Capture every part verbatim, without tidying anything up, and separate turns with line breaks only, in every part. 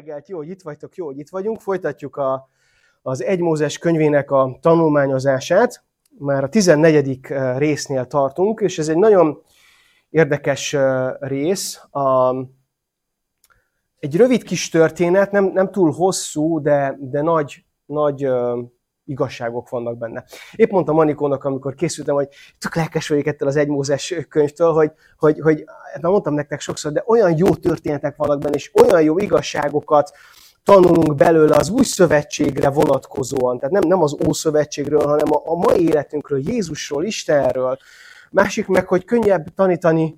reggelt, jó, hogy itt vagytok, jó, hogy itt vagyunk. Folytatjuk a, az egy Mózes könyvének a tanulmányozását. Már a tizennegyedik résznél tartunk, és ez egy nagyon érdekes rész. A, egy rövid kis történet, nem, nem túl hosszú, de, de nagy, nagy uh, igazságok vannak benne. Épp mondtam Anikónak, amikor készültem, hogy tök lelkes vagyok ettől az egy Mózes könyvtől, hogy, hogy, hogy már mondtam nektek sokszor, de olyan jó történetek vannak benne, és olyan jó igazságokat tanulunk belőle az új szövetségre vonatkozóan. Tehát nem, nem az Ószövetségről, hanem a, a mai életünkről, Jézusról, Istenről. Másik meg, hogy könnyebb tanítani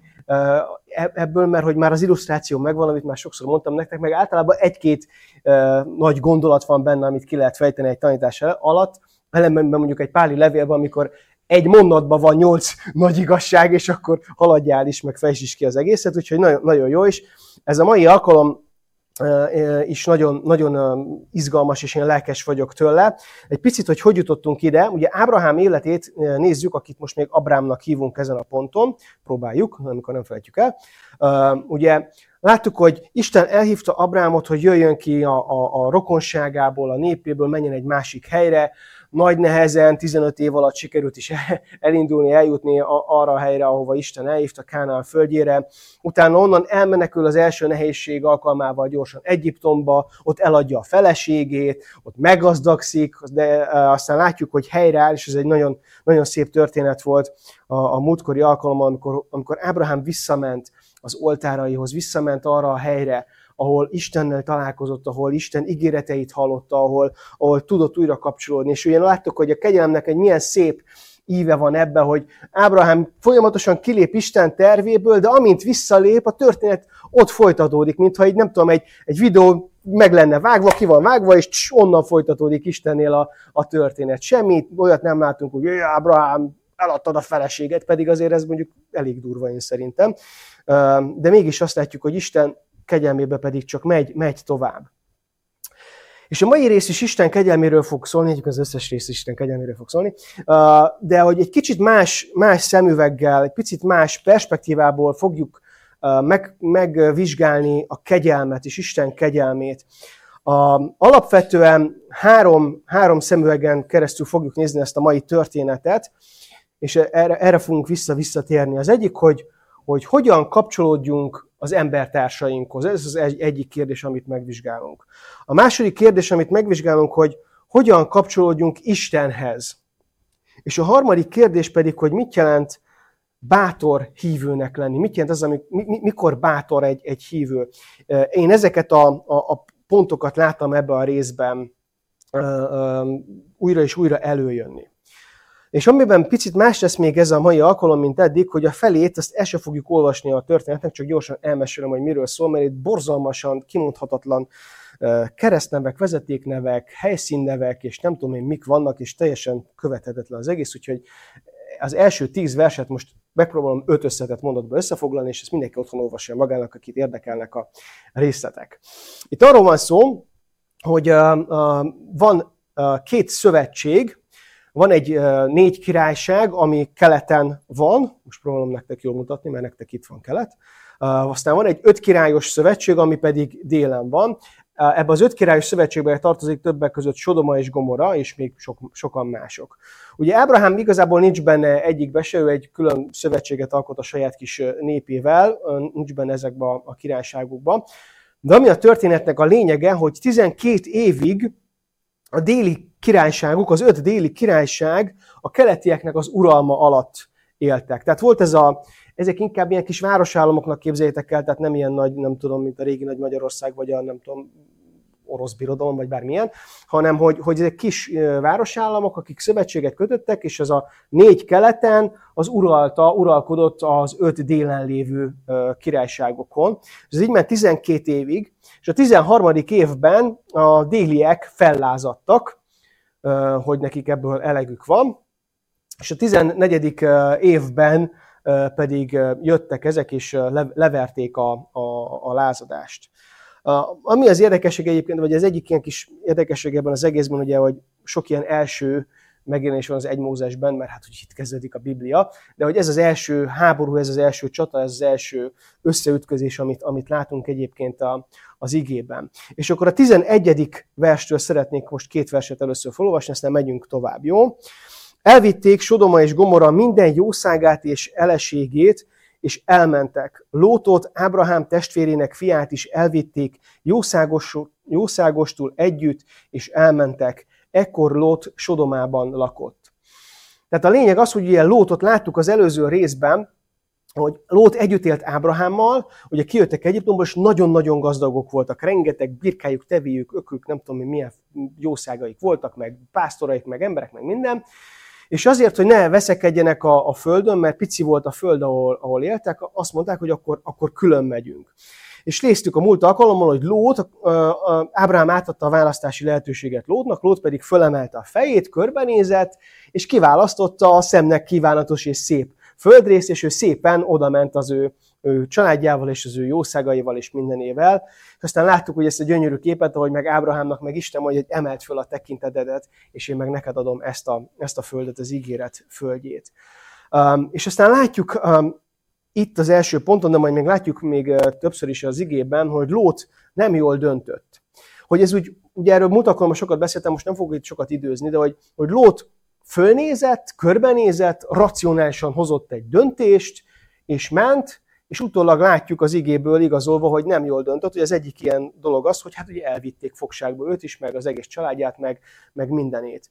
ebből, mert hogy már az illusztráció megvan, amit már sokszor mondtam nektek, meg általában egy-két uh, nagy gondolat van benne, amit ki lehet fejteni egy tanítás alatt, ellenben mondjuk egy páli levélben, amikor egy mondatban van nyolc nagy igazság, és akkor haladjál is, meg fejtsd is ki az egészet, úgyhogy nagyon, nagyon jó is. Ez a mai alkalom uh, is nagyon, nagyon uh, izgalmas, és én lelkes vagyok tőle. Egy picit, hogy hogy jutottunk ide, ugye Ábrahám életét nézzük, akit most még Abrámnak hívunk ezen a ponton, próbáljuk, amikor nem felejtjük el. Uh, ugye láttuk, hogy Isten elhívta Abrámot, hogy jöjjön ki a, a, a rokonságából, a népéből, menjen egy másik helyre. Nagy nehezen, tizenöt év alatt sikerült is elindulni, eljutni arra a helyre, ahova Isten elhívta, Kánaán földjére. Utána onnan elmenekül az első nehézség alkalmával gyorsan Egyiptomba, ott eladja a feleségét, ott meggazdagszik, de aztán látjuk, hogy helyreáll, és ez egy nagyon, nagyon szép történet volt a, a múltkori alkalommal, amikor, amikor Ábrahám visszament az oltáraihoz, visszament arra a helyre, ahol Istennel találkozott, ahol Isten ígéreteit hallotta, ahol, ahol tudott újra kapcsolódni. És ugye láttuk, hogy a kegyelemnek egy milyen szép íve van ebben, hogy Ábrahám folyamatosan kilép Isten tervéből, de amint visszalép, a történet ott folytatódik, mintha így nem tudom, egy, egy videó meg lenne vágva, ki van vágva, és tss, onnan folytatódik Istennél a, a történet. Semmit, olyat nem látunk, hogy Ábrahám, eladtad a feleséget, pedig azért ez mondjuk elég durva én szerintem. De mégis azt látjuk, hogy Isten kegyelmébe pedig csak megy, megy tovább. És a mai rész is Isten kegyelméről fog szólni, egyébként az összes rész is Isten kegyelméről fog szólni, de hogy egy kicsit más, más szemüveggel, egy picit más perspektívából fogjuk meg, megvizsgálni a kegyelmet és Isten kegyelmét. A, alapvetően három, három szemüvegen keresztül fogjuk nézni ezt a mai történetet, és erre, erre fogunk vissza-visszatérni. Az egyik, hogy, hogy hogyan kapcsolódjunk az embertársainkhoz. Ez az egy, egyik kérdés, amit megvizsgálunk. A második kérdés, amit megvizsgálunk, hogy hogyan kapcsolódjunk Istenhez. És a harmadik kérdés pedig, hogy mit jelent bátor hívőnek lenni. Mit jelent az, ami, mikor bátor egy, egy hívő. Én ezeket a, a, a pontokat láttam ebben a részben újra és újra előjönni. És amiben picit más lesz még ez a mai alkalom, mint eddig, hogy a felét, azt el sem fogjuk olvasni a történetnek, csak gyorsan elmesélem, hogy miről szól, mert itt borzalmasan kimondhatatlan keresztnevek, vezetéknevek, helyszínnevek, és nem tudom én mik vannak, és teljesen követhetetlen az egész, úgyhogy az első tíz verset most megpróbálom öt összetett mondatba összefoglalni, és ezt mindenki otthon olvasja magának, akit érdekelnek a részletek. Itt arról van szó, hogy uh, uh, van uh, két szövetség. Van egy uh, négy királyság, ami keleten van, most próbálom nektek jól mutatni, mert nektek itt van kelet. Uh, aztán van egy öt királyos szövetség, ami pedig délen van. Uh, ebben az öt királyos szövetségben tartozik többek között Sodoma és Gomora, és még sok, sokan mások. Ugye Ábrahám igazából nincs benne egyikbe se, ő egy külön szövetséget alkot a saját kis népével, nincs benne ezekben a királyságokban. De ami a történetnek a lényege, hogy tizenkét évig a déli királyságuk, az öt déli királyság a keletieknek az uralma alatt éltek. Tehát volt ez a, ezek inkább ilyen kis városállamoknak képzeljétek el, tehát nem ilyen nagy, nem tudom, mint a régi Nagy Magyarország, vagy a nem tudom, orosz birodalom, vagy bármilyen, hanem hogy, hogy ezek kis városállamok, akik szövetséget kötöttek, és ez a négy keleten az uralta, uralkodott az öt délen lévő királyságokon. Ez így ment tizenkét évig, és a tizenharmadik évben a déliek fellázadtak, hogy nekik ebből elegük van, és a tizennegyedik évben pedig jöttek ezek, és leverték a, a, a lázadást. Ami az érdekesség egyébként, vagy az egyik ilyen kis érdekesség ebben az egészben, ugye, hogy sok ilyen első megjelenés van az egy Mózesben, mert hát hogy itt kezdődik a Biblia, de hogy ez az első háború, ez az első csata, ez az első összeütközés, amit, amit látunk egyébként a, az igében. És akkor a tizenegyedik verstől szeretnék most két verset először felolvasni, aztán megyünk tovább, jó? Elvitték Sodoma és Gomorra minden jószágát és eleségét, és elmentek. Lótot, Ábrahám testvérének fiát is elvitték jószágos, jószágostul együtt, és elmentek. Ekkor Lót Sodomában lakott. Tehát a lényeg az, hogy ilyen Lótot láttuk az előző részben, hogy Lót együtt élt Ábrahámmal, ugye kijöttek Egyiptomból, és nagyon-nagyon gazdagok voltak. Rengeteg birkájuk, tevéjük, ökük, nem tudom, milyen jószágaik voltak, meg pásztoraik, meg emberek, meg minden. És azért, hogy ne veszekedjenek a, a földön, mert pici volt a föld, ahol, ahol éltek, azt mondták, hogy akkor, akkor külön megyünk. És néztük a múlt alkalommal, hogy Lót, Ábrahám átadta a választási lehetőséget Lótnak, Lót pedig fölemelte a fejét, körbenézett, és kiválasztotta a szemnek kívánatos és szép földrészt, és ő szépen odament az ő, ő családjával, és az ő jószágaival, és mindenével. És aztán láttuk, hogy ezt a gyönyörű képet, ahogy meg Ábrahámnak, meg Isten mondja, hogy emelt föl a tekintetedet, és én meg neked adom ezt a, ezt a földet, az ígéret földjét. Um, és aztán látjuk um, itt az első ponton, de majd még látjuk még uh, többször is az igében, hogy Lót nem jól döntött. Hogy ez úgy, ugye erről múlt alkalommal sokat beszéltem, most nem fogok itt sokat időzni, de hogy, hogy Lót fölnézett, körbenézett, racionálisan hozott egy döntést, és ment, és utólag látjuk az igéből igazolva, hogy nem jól döntött, hogy az egyik ilyen dolog az, hogy hát ugye elvitték fogságba őt is, meg az egész családját, meg, meg mindenét.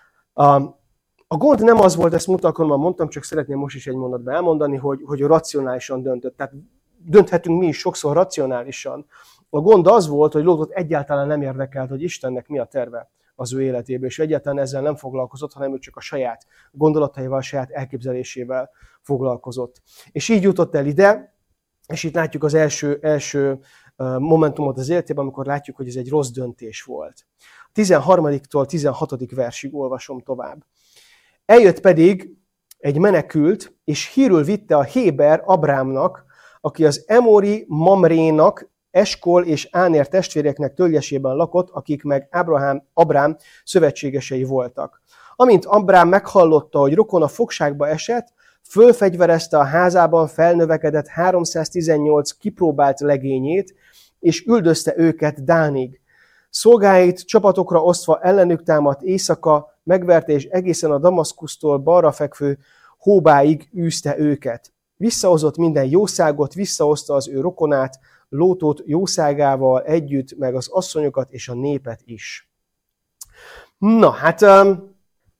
A gond nem az volt, ezt múlt alkalommal mondtam, csak szeretném most is egy mondatban elmondani, hogy, hogy racionálisan döntött. Tehát dönthetünk mi is sokszor racionálisan. A gond az volt, hogy Lótot egyáltalán nem érdekelt, hogy Istennek mi a terve az ő életében, és egyáltalán ezzel nem foglalkozott, hanem ő csak a saját gondolataival, a saját elképzelésével foglalkozott. És így jutott el ide, és itt látjuk az első, első momentumot az életében, amikor látjuk, hogy ez egy rossz döntés volt. tizenharmadiktól tizenhatodik versig olvasom tovább. Eljött pedig egy menekült, és hírül vitte a Héber Abrámnak, aki az Emori Mamrénak, Eskol és Ánér testvéreknek tölgyesében lakott, akik meg Ábrahám, Abrám szövetségesei voltak. Amint Abrám meghallotta, hogy rokona fogságba esett, fölfegyverezte a házában felnövekedett háromszáztizennyolc kipróbált legényét, és üldözte őket Dánig. Szolgáit csapatokra osztva ellenük támadt éjszaka, megverte és egészen a Damaszkusztól balra fekvő Hóbáig űzte őket. Visszahozott minden jószágot, visszahozta az ő rokonát, Lótot jószágával együtt, meg az asszonyokat és a népet is. Na, hát um,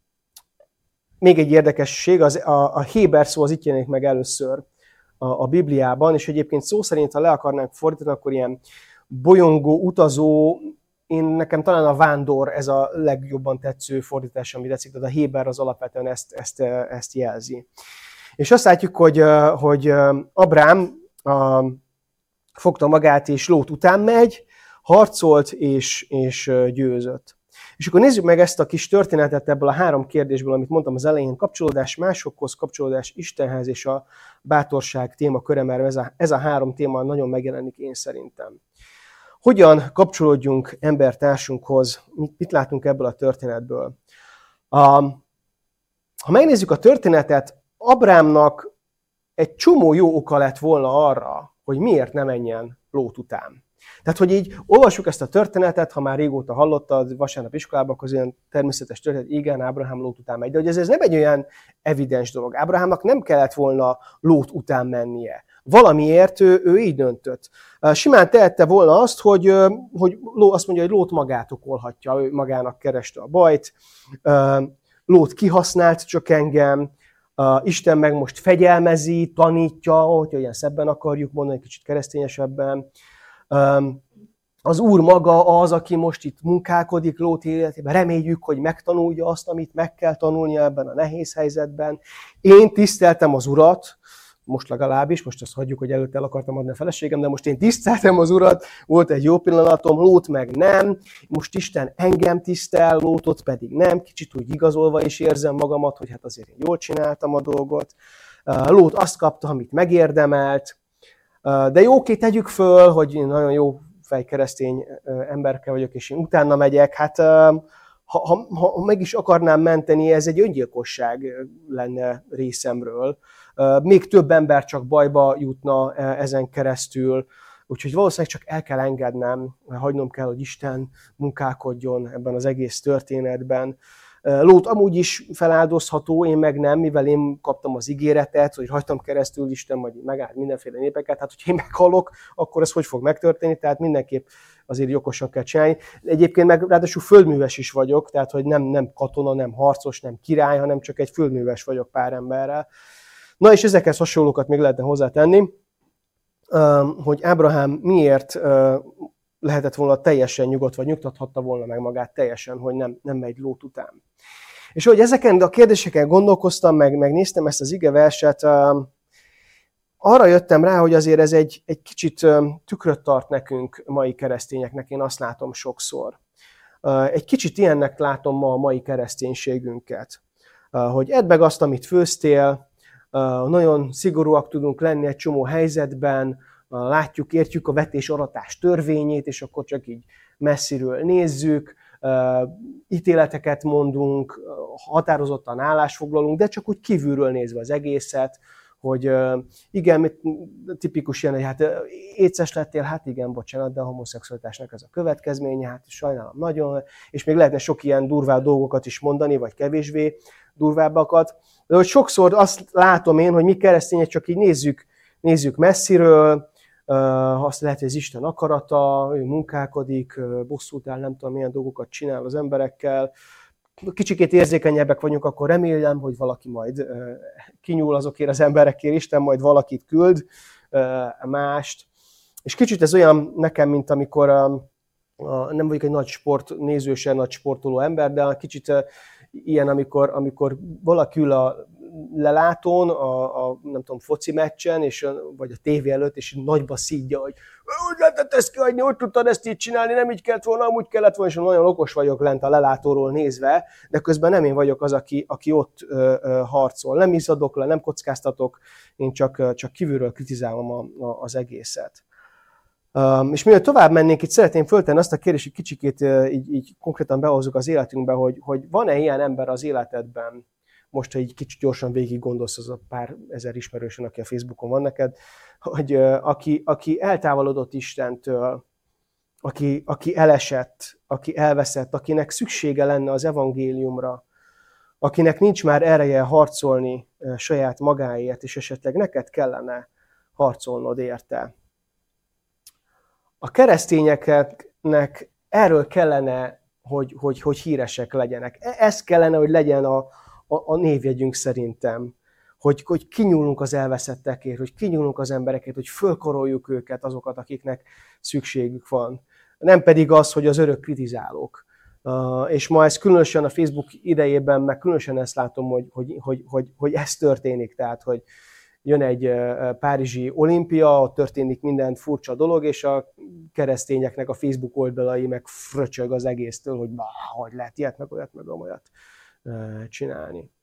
még egy érdekesség, az, a, a Héber szó az itt jelenik meg először a, a Bibliában, és egyébként szó szerint, ha le akarnánk fordítani, akkor ilyen bolyongó, utazó, én nekem talán a vándor ez a legjobban tetsző fordítás, ami tetszik, de a Héber az alapvetően ezt, ezt, ezt jelzi. És azt látjuk, hogy, hogy Abrám a, fogta magát, és Lót után megy, harcolt és, és győzött. És akkor nézzük meg ezt a kis történetet ebből a három kérdésből, amit mondtam az elején, kapcsolódás másokhoz, kapcsolódás Istenhez és a bátorság témaköre, mert ez a, ez a három téma nagyon megjelenik én szerintem. Hogyan kapcsolódjunk embertársunkhoz, mit, mit látunk ebből a történetből? A, ha megnézzük a történetet, Abrámnak egy csomó jó oka lett volna arra, hogy miért ne menjen Lót után. Tehát, hogy így olvassuk ezt a történetet, ha már régóta hallottad vasárnap iskolában, akkor az olyan természetes történet, igen, Ábrahám Lót után megy. De hogy ez, ez nem egy olyan evidens dolog. Ábrahámnak nem kellett volna Lót után mennie. Valamiért ő, ő így döntött. Simán tehette volna azt, hogy, hogy azt mondja, hogy Lót magát okolhatja, ő magának kereste a bajt, Lót kihasznált csak engem, Isten meg most fegyelmezi, tanítja, hogyha ilyen szebben akarjuk mondani, kicsit keresztényesebben. Az Úr maga az, aki most itt munkálkodik Lót életében, reméljük, hogy megtanulja azt, amit meg kell tanulnia ebben a nehéz helyzetben. Én tiszteltem az Urat, most legalábbis, most azt hagyjuk, hogy előtte el akartam adni a feleségem, de most én tiszteltem az Urat, volt egy jó pillanatom, Lót meg nem, most Isten engem tisztel, Lótot pedig nem, kicsit úgy igazolva is érzem magamat, hogy hát azért én jól csináltam a dolgot. Lót azt kapta, amit megérdemelt, de jó, oké, tegyük föl, hogy én nagyon jó fejkeresztény emberke vagyok, és én utána megyek, hát ha, ha, ha meg is akarnám menteni, ez egy öngyilkosság lenne részemről. Még több ember csak bajba jutna ezen keresztül, úgyhogy valószínűleg csak el kell engednem, hagynom kell, hogy Isten munkálkodjon ebben az egész történetben. Lót amúgy is feláldozható, én meg nem, mivel én kaptam az ígéretet, hogy rajtam keresztül Isten majd megáld mindenféle népeket, hát hogyha én meghalok, akkor ez hogy fog megtörténni, tehát mindenképp azért okosan kell csinálni. Egyébként meg ráadásul földműves is vagyok, tehát hogy nem, nem katona, nem harcos, nem király, hanem csak egy földműves vagyok pár emberrel. Na és ezekhez hasonlókat még lehetne hozzátenni, hogy Ábrahám miért lehetett volna teljesen nyugodt, vagy nyugtathatta volna meg magát teljesen, hogy nem, nem megy Lót után. És hogy ezeken a kérdéseken gondolkoztam, meg, megnéztem ezt az igeverset, arra jöttem rá, hogy azért ez egy, egy kicsit tükröt tart nekünk, mai keresztényeknek, én azt látom sokszor. Egy kicsit ilyennek látom ma a mai kereszténységünket. Hogy edd meg azt, amit főztél, nagyon szigorúak tudunk lenni egy csomó helyzetben, látjuk, értjük a vetés-aratás törvényét, és akkor csak így messziről nézzük, ítéleteket mondunk, határozottan állásfoglalunk, de csak úgy kívülről nézve az egészet, hogy igen, tipikus ilyen, hogy hát éces lettél, hát igen, bocsánat, de a homoszexualitásnak ez a következménye, hát sajnálom nagyon, és még lehetne sok ilyen durvább dolgokat is mondani, vagy kevésbé durvábbakat. De hogy sokszor azt látom én, hogy mi keresztények csak így nézzük, nézzük messziről, azt lehet, hogy az Isten akarata, ő munkálkodik, bosszút áll, nem tudom, milyen dolgokat csinál az emberekkel. Kicsikét érzékenyebbek vagyunk, akkor remélem, hogy valaki majd kinyúl azokért az emberekért, Isten majd valakit küld, mást. És kicsit ez olyan nekem, mint amikor nem vagyok egy nagy sportnézősen, nagy sportoló ember, de kicsit ilyen, amikor, amikor valaki ül a lelátón, a, a nem tudom, foci meccsen, és, vagy a tévé előtt, és nagyba szídja, hogy úgy lehetett ezt kihagyni, úgy tudtad ezt így csinálni, nem így kellett volna, amúgy kellett volna, és nagyon okos vagyok lent a lelátóról nézve, de közben nem én vagyok az, aki, aki ott ö, ö, harcol. Nem izzadok le, nem kockáztatok, én csak, csak kívülről kritizálom a, a, az egészet. Um, és mielőtt tovább mennénk, itt szeretném föltenni azt a kérdést, hogy kicsikét uh, így, így konkrétan behozzuk az életünkbe, hogy, hogy van-e ilyen ember az életedben, most, ha így kicsit gyorsan végig gondolsz, az a pár ezer ismerősön, aki a Facebookon van neked, hogy uh, aki, aki eltávolodott Istentől, aki, aki elesett, aki elveszett, akinek szüksége lenne az evangéliumra, akinek nincs már ereje harcolni uh, saját magáért, és esetleg neked kellene harcolnod érte. A keresztényeknek erről kellene, hogy, hogy, hogy híresek legyenek. Ez kellene, hogy legyen a, a, a névjegyünk szerintem. Hogy, hogy kinyúlunk az elveszettekért, hogy kinyúlunk az emberekért, hogy fölkoroljuk őket, azokat, akiknek szükségük van. Nem pedig az, hogy az örök kritizálók. Uh, és ma ez különösen a Facebook idejében, meg különösen ezt látom, hogy, hogy, hogy, hogy, hogy ez történik. Tehát, hogy jön egy párizsi olimpia, ott történik minden furcsa dolog, és a keresztényeknek a Facebook oldalai meg fröcsög az egésztől, hogy bá, hogy lehet ilyet, meg olyat, meg olyat csinálni.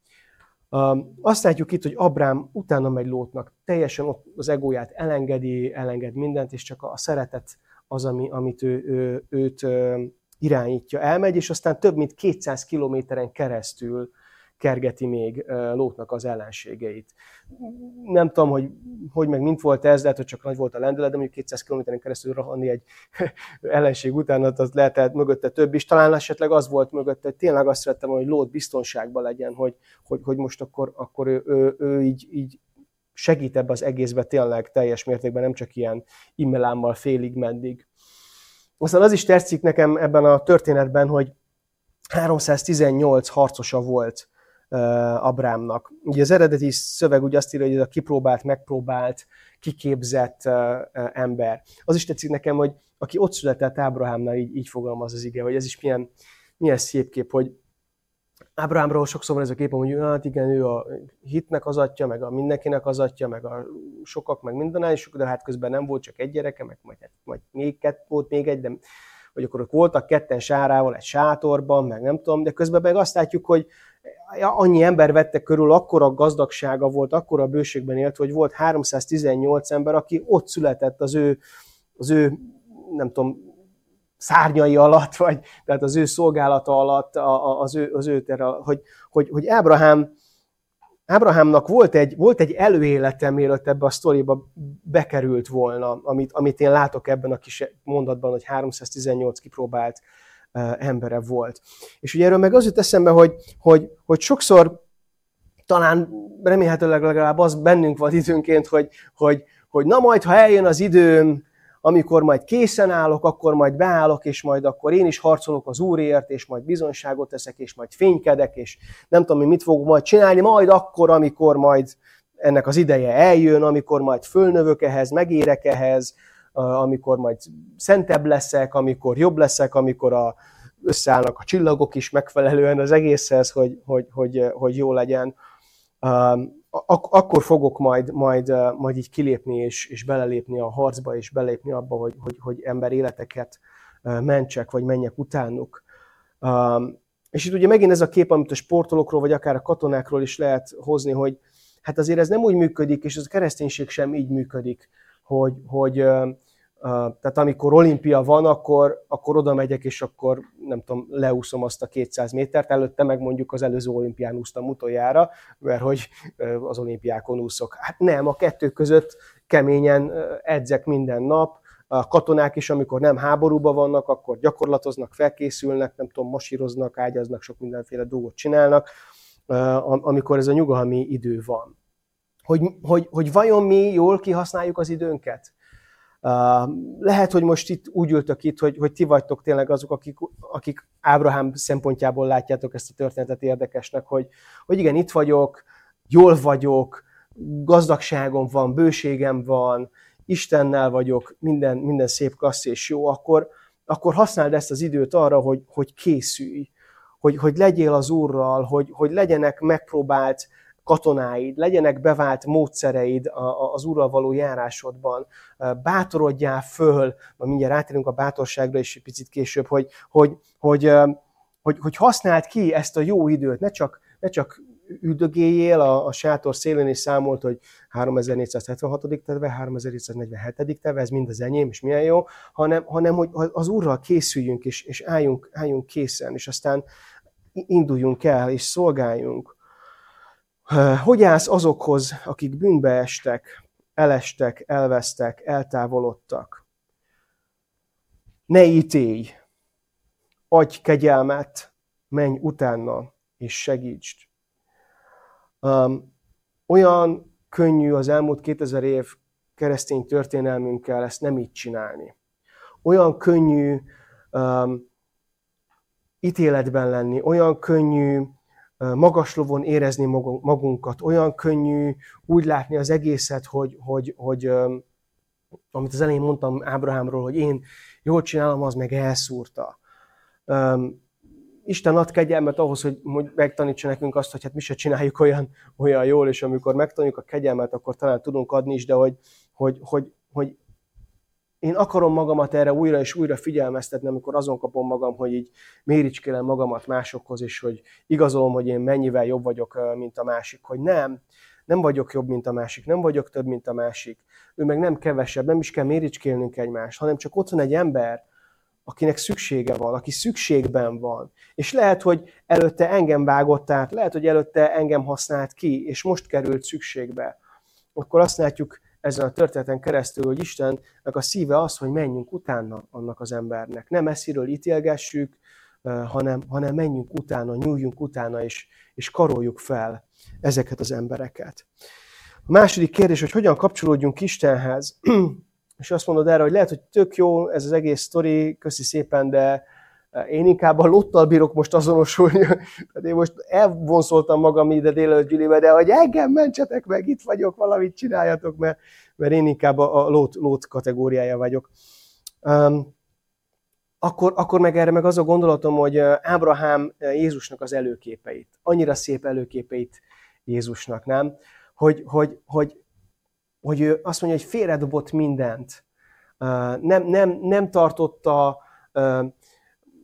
Azt látjuk itt, hogy Abrám utána megy Lótnak, teljesen ott az egóját elengedi, elenged mindent, és csak a szeretet az, ami, amit ő, ő, őt irányítja. Elmegy, és aztán több mint kétszáz kilométeren keresztül kergeti még Lótnak az ellenségeit. Nem tudom, hogy, hogy meg mint volt ez, lehet, hogy csak nagy volt a lendület, de mondjuk kétszáz kilométeren keresztül rohanni egy ellenség után, az lehetett mögötte több is. Talán esetleg az volt mögötte, hogy tényleg azt szerettem, hogy Lót biztonságban legyen, hogy, hogy, hogy most akkor, akkor ő, ő, ő így, így segít ebbe az egészbe tényleg teljes mértékben, nem csak ilyen immelámmal félig meddig. Aztán az is tetszik nekem ebben a történetben, hogy háromszáztizennyolc harcosa volt Abrámnak. Ugye az eredeti szöveg úgy azt írja, hogy ez a kipróbált, megpróbált, kiképzett ember. Az is tetszik nekem, hogy aki ott született Ábrahámnál, így, így fogalmaz az ige, hogy ez is milyen, milyen szép kép, hogy Ábrahámról sokszor van ez a kép, hogy hát igen, ő a hitnek az atya, meg a mindenkinek az atya, meg a sokak, meg mindenáll, és de hát közben nem volt csak egy gyereke, meg majd, majd még kett, volt még egy, de vagy akkor ott voltak ketten Sárával egy sátorban, meg nem tudom, de közben meg azt látjuk, hogy annyi ember vette körül, akkora gazdagsága volt, akkora bőségben élt, hogy volt háromszáztizennyolc ember, aki ott született az ő, az ő nem tudom, szárnyai alatt, vagy tehát az ő szolgálata alatt, az ő, az ő terre, hogy, hogy, hogy Ábrahám, Ábrahámnak volt egy, volt egy előélete, mielőtt ebbe a sztoriba bekerült volna, amit, amit én látok ebben a kis mondatban, hogy háromszáztizennyolc kipróbált uh, embere volt. És ugye erről meg az jut eszembe, hogy, hogy, hogy sokszor talán remélhetőleg legalább az bennünk van időnként, hogy, hogy, hogy na majd, ha eljön az időm, amikor majd készen állok, akkor majd beállok, és majd akkor én is harcolok az Úrért, és majd bizonyságot teszek, és majd fénykedek, és nem tudom, hogy mit fogok majd csinálni, majd akkor, amikor majd ennek az ideje eljön, amikor majd fölnövök ehhez, megérek ehhez, amikor majd szentebb leszek, amikor jobb leszek, amikor a, összeállnak a csillagok is megfelelően az egészhez, hogy, hogy, hogy, hogy jó legyen. Ak- akkor fogok majd, majd, majd így kilépni, és, és belelépni a harcba, és belépni abba, hogy, hogy, hogy ember életeket mentsek, vagy menjek utánuk. És itt ugye megint ez a kép, amit a sportolókról, vagy akár a katonákról is lehet hozni, hogy hát azért ez nem úgy működik, és az a kereszténység sem így működik, hogy, hogy tehát amikor olimpia van, akkor, akkor oda megyek, és akkor nem tudom, leúszom azt a kétszáz métert, előtte meg mondjuk az előző olimpián úsztam utoljára, mert hogy az olimpiákon úszok. Hát nem, a kettő között keményen edzek minden nap. A katonák is, amikor nem háborúban vannak, akkor gyakorlatoznak, felkészülnek, nem tudom, masíroznak, ágyaznak, sok mindenféle dolgot csinálnak, amikor ez a nyugalmi idő van. Hogy, hogy, hogy vajon mi jól kihasználjuk az időnket? Uh, lehet, hogy most itt úgy ültök itt, hogy, hogy ti vagytok tényleg azok, akik, akik Ábrahám szempontjából látjátok ezt a történetet érdekesnek, hogy, hogy igen, itt vagyok, jól vagyok, gazdagságom van, bőségem van, Istennel vagyok, minden, minden szép, klassz és jó, akkor, akkor használd ezt az időt arra, hogy, hogy készülj, hogy, hogy legyél az Úrral, hogy, hogy legyenek megpróbált katonáid, legyenek bevált módszereid az Úrral való járásodban, bátorodjál föl, majd mindjárt átérünk a bátorságra is egy picit később, hogy, hogy, hogy, hogy, hogy használd ki ezt a jó időt, ne csak, ne csak üldögéljél a, a sátor szélén, és számolt, hogy háromezer-négyszázhetvenhatodik teve, háromezer-hétszáznegyvenhetedik teve, ez mind az enyém, és milyen jó, hanem, hanem hogy az Úrral készüljünk, és, és álljunk, álljunk készen, és aztán induljunk el, és szolgáljunk. Hogy állsz azokhoz, akik bűnbe estek, elestek, elvesztek, eltávolodtak? Ne ítélj, adj kegyelmet, menj utána, és segítsd. Um, olyan könnyű az elmúlt kétezer év keresztény történelmünkkel ezt nem így csinálni. Olyan könnyű um, ítéletben lenni, olyan könnyű magas lovon érezni magunkat, olyan könnyű úgy látni az egészet, hogy, hogy, hogy amit az elején mondtam Ábrahámról, hogy én jól csinálom, az meg elszúrta. Isten ad kegyelmet ahhoz, hogy megtanítsa nekünk azt, hogy hát mi se csináljuk olyan, olyan jól, és amikor megtanuljuk a kegyelmet, akkor talán tudunk adni is, de hogy, hogy, hogy, hogy én akarom magamat erre újra és újra figyelmeztetni, amikor azon kapom magam, hogy így méricskélem magamat másokhoz, és hogy igazolom, hogy én mennyivel jobb vagyok, mint a másik, hogy nem, nem vagyok jobb, mint a másik, nem vagyok több, mint a másik. Ő meg nem kevesebb, nem is kell méricskélnünk egymást, hanem csak ott van egy ember, akinek szüksége van, aki szükségben van. És lehet, hogy előtte engem vágott át, lehet, hogy előtte engem használt ki, és most került szükségbe. Akkor azt látjuk ezen a történeten keresztül, hogy Istennek a szíve az, hogy menjünk utána annak az embernek. Nem messziről ítélgessük, hanem, hanem menjünk utána, nyúljunk utána, és, és karoljuk fel ezeket az embereket. A második kérdés, hogy hogyan kapcsolódjunk Istenhez, és azt mondod erre, hogy lehet, hogy tök jó ez az egész sztori, köszi szépen, de én inkább a lottal bírok most azonosulni. Tehát én most elvonszoltam magam ide délelőtt Gyülibe, de hogy engem mentsetek meg, itt vagyok, valamit csináljatok, mert, mert én inkább a, a lót, lót kategóriája vagyok. Um, akkor, akkor meg erre meg az a gondolatom, hogy Ábrahám Jézusnak az előképeit, annyira szép előképeit Jézusnak, nem? Hogy, hogy, hogy, hogy ő azt mondja, hogy félredobott mindent. Uh, nem, nem, nem tartotta... Uh,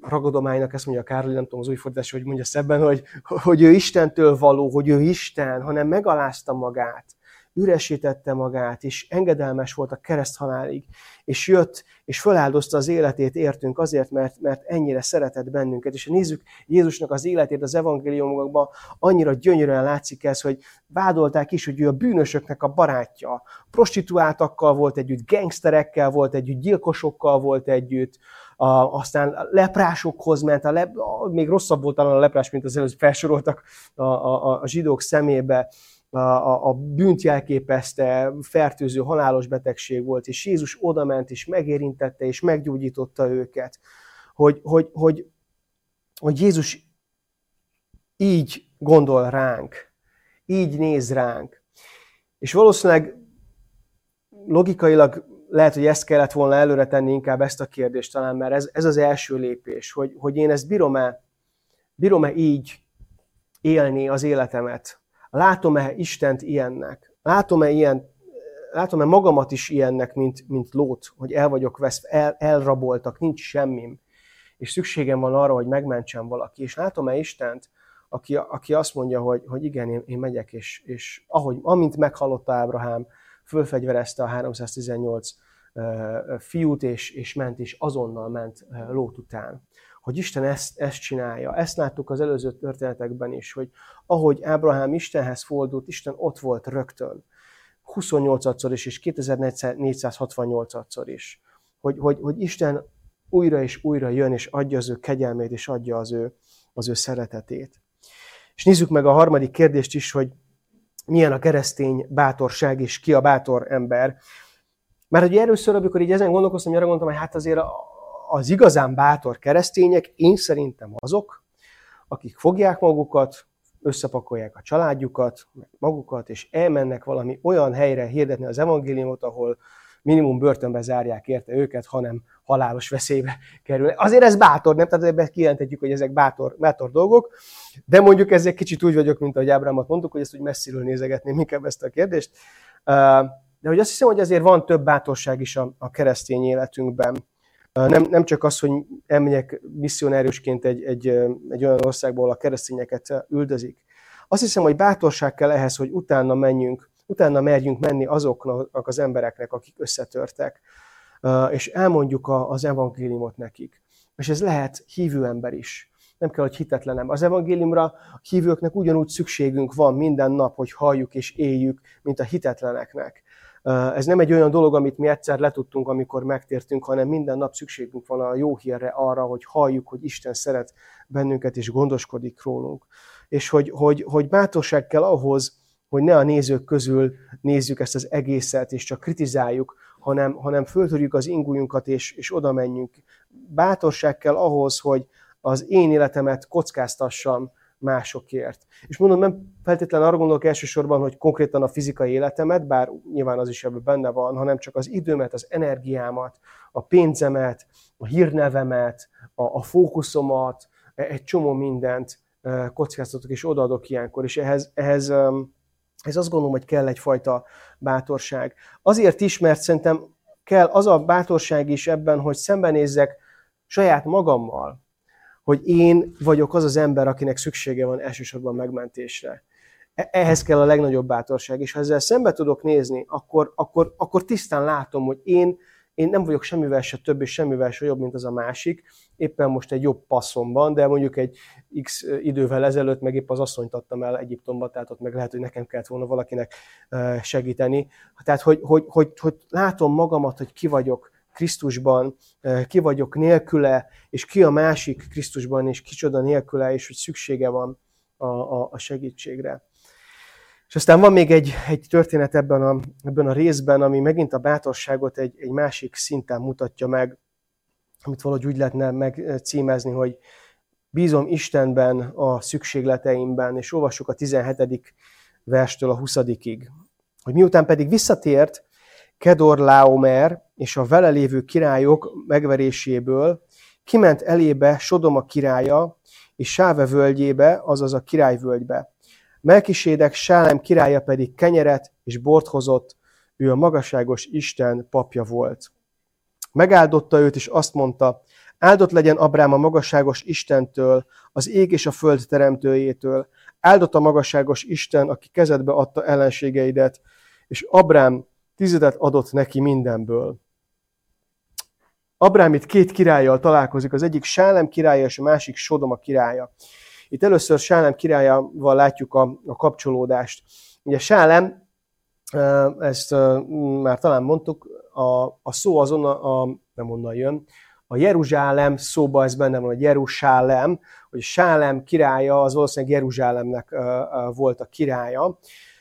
ragodománynak, ezt mondja a Károli, nem tudom az új fordítás, hogy mondja szebben, hogy, hogy ő Istentől való, hogy ő Isten, hanem megalázta magát, üresítette magát, és engedelmes volt a kereszthalálig, és jött, és feláldozta az életét értünk azért, mert, mert ennyire szeretett bennünket. És ha nézzük Jézusnak az életét az evangéliumokban, annyira gyönyörűen látszik ez, hogy vádolták is, hogy ő a bűnösöknek a barátja. Prostituáltakkal volt együtt, gangsterekkel volt együtt, gyilkosokkal volt együtt, a, aztán leprásokhoz ment, a le, a, még rosszabb volt talán a leprás, mint az előző felsoroltak a, a, a zsidók szemébe. A, a, a bűnt jelképezte, fertőző, halálos betegség volt, és Jézus odament, és megérintette, és meggyógyította őket. Hogy, hogy, hogy, hogy Jézus így gondol ránk, így néz ránk. És valószínűleg logikailag lehet, hogy ezt kellett volna előre tenni inkább ezt a kérdést talán, mert ez, ez az első lépés, hogy, hogy én ezt bírom-e, bírom-e így élni az életemet. Látom-e Istent ilyennek? Látom-e, ilyen, látom-e magamat is ilyennek, mint, mint Lót, hogy el vagyok veszve, el, elraboltak, nincs semmim, és szükségem van arra, hogy megmentsem valaki. És látom-e Istent, aki, aki azt mondja, hogy, hogy igen, én, én megyek, és, és ahogy, amint meghallotta Ábrahám, fölfegyverezte a háromszáztizennyolc uh, fiút, és, és ment, és azonnal ment uh, Lót után. Hogy Isten ezt, ezt csinálja. Ezt láttuk az előző történetekben is, hogy ahogy Ábrahám Istenhez fordult, Isten ott volt rögtön. huszonnyolcadszor is, és kétezer-négyszázhatvannyolcadszor is. Hogy, hogy, hogy Isten újra és újra jön, és adja az ő kegyelmét, és adja az ő, az ő szeretetét. És nézzük meg a harmadik kérdést is, hogy milyen a keresztény bátorság, és ki a bátor ember. Mert ugye először, amikor így ezen gondolkoztam, arra gondoltam, hogy hát azért az igazán bátor keresztények, én szerintem azok, akik fogják magukat, összepakolják a családjukat, meg magukat, és elmennek valami olyan helyre hirdetni az evangéliumot, ahol minimum börtönbe zárják érte őket, hanem halálos veszélybe kerül. Azért ez bátor, nem? Tehát ebben kijelenthetjük, hogy ezek bátor, bátor dolgok, de mondjuk ezzel kicsit úgy vagyok, mint ahogy Ábrahámot mondtuk, hogy ezt úgy messziről nézegetném inkább ezt a kérdést. De hogy azt hiszem, hogy azért van több bátorság is a, a keresztény életünkben. Nem, nem csak az, hogy elmegyek misszionáriusként egy, egy, egy olyan országból, ahol a keresztényeket üldözik. Azt hiszem, hogy bátorság kell ehhez, hogy utána menjünk, utána merjünk menni azoknak az embereknek, akik összetörtek, és elmondjuk az evangéliumot nekik. És ez lehet hívő ember is. Nem kell, hogy hitetlenem. Az evangéliumra a hívőknek ugyanúgy szükségünk van minden nap, hogy halljuk és éljük, mint a hitetleneknek. Ez nem egy olyan dolog, amit mi egyszer letudtunk, amikor megtértünk, hanem minden nap szükségünk van a jó hírre arra, hogy halljuk, hogy Isten szeret bennünket és gondoskodik rólunk. És hogy, hogy, hogy bátorság kell ahhoz, hogy ne a nézők közül nézzük ezt az egészet, és csak kritizáljuk, hanem, hanem föltörjük az ingújunkat, és, és oda menjünk. Bátorság kell ahhoz, hogy az én életemet kockáztassam másokért. És mondom, nem feltétlenül arra gondolok elsősorban, hogy konkrétan a fizikai életemet, bár nyilván az is ebben benne van, hanem csak az időmet, az energiámat, a pénzemet, a hírnevemet, a, a fókuszomat, egy csomó mindent kockáztatok és odaadok ilyenkor. És ehhez, ehhez, ehhez azt gondolom, hogy kell egyfajta bátorság. Azért is, mert szerintem kell az a bátorság is ebben, hogy szembenézzek saját magammal, hogy én vagyok az az ember, akinek szüksége van elsősorban megmentésre. Ehhez kell a legnagyobb bátorság, és ha ezzel szembe tudok nézni, akkor, akkor, akkor tisztán látom, hogy én, én nem vagyok semmivel se több, és semmivel se jobb, mint az a másik. Éppen most egy jobb passzom van, de mondjuk egy x idővel ezelőtt meg épp az asszonyt adtam el Egyiptomba, tehát ott meg lehet, hogy nekem kellett volna valakinek segíteni. Tehát, hogy, hogy, hogy, hogy látom magamat, hogy ki vagyok Krisztusban, ki vagyok nélküle, és ki a másik Krisztusban, és kicsoda nélküle, és hogy szüksége van a, a, a segítségre. És aztán van még egy, egy történet ebben a, ebben a részben, ami megint a bátorságot egy, egy másik szinten mutatja meg, amit valahogy úgy lehetne megcímezni, hogy bízom Istenben a szükségleteimben, és olvassuk a tizenhetedik verstől a huszadikig. Hogy miután pedig visszatért Kedorlaomer és a vele lévő királyok megveréséből, kiment elébe Sodoma királya és Sáve völgyébe, azaz a királyvölgybe. Melkisédek Sálem királya pedig kenyeret és bort hozott, ő a magasságos Isten papja volt. Megáldotta őt, és azt mondta, Áldott legyen Abrám a magasságos Istentől, az ég és a föld teremtőjétől. Áldott a magasságos Isten, aki kezedbe adta ellenségeidet, és Abrám tizedet adott neki mindenből. Abrám itt két királlyal találkozik, az egyik Sálem királya, és a másik Sodoma királya. Itt először Sálem királyával látjuk a, a kapcsolódást. Ugye Sálem, ezt már talán mondtuk, a, a szó azon, a, a, nem onnan jön, a Jeruzsálem szóba ez benne van, hogy Jerusálem, hogy Sálem királya, az valószínűleg Jeruzsálemnek volt a királya,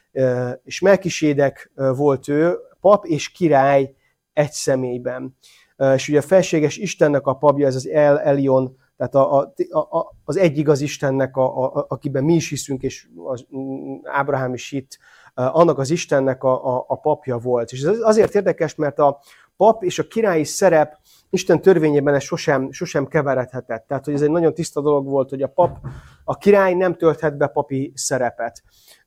és Melkisédek volt ő, pap és király egy személyben. És ugye a felséges Istennek a papja, ez az El Elyon, tehát a, a, a, az egy igaz Istennek, a, a, akiben mi is hiszünk, és az, Ábrahám is hitt, annak az Istennek a, a, a papja volt. És ez azért érdekes, mert a pap és a királyi szerep Isten törvényében ez sosem, sosem keveredhetett. Tehát, hogy ez egy nagyon tiszta dolog volt, hogy a pap, a király nem tölthet be papi szerepet.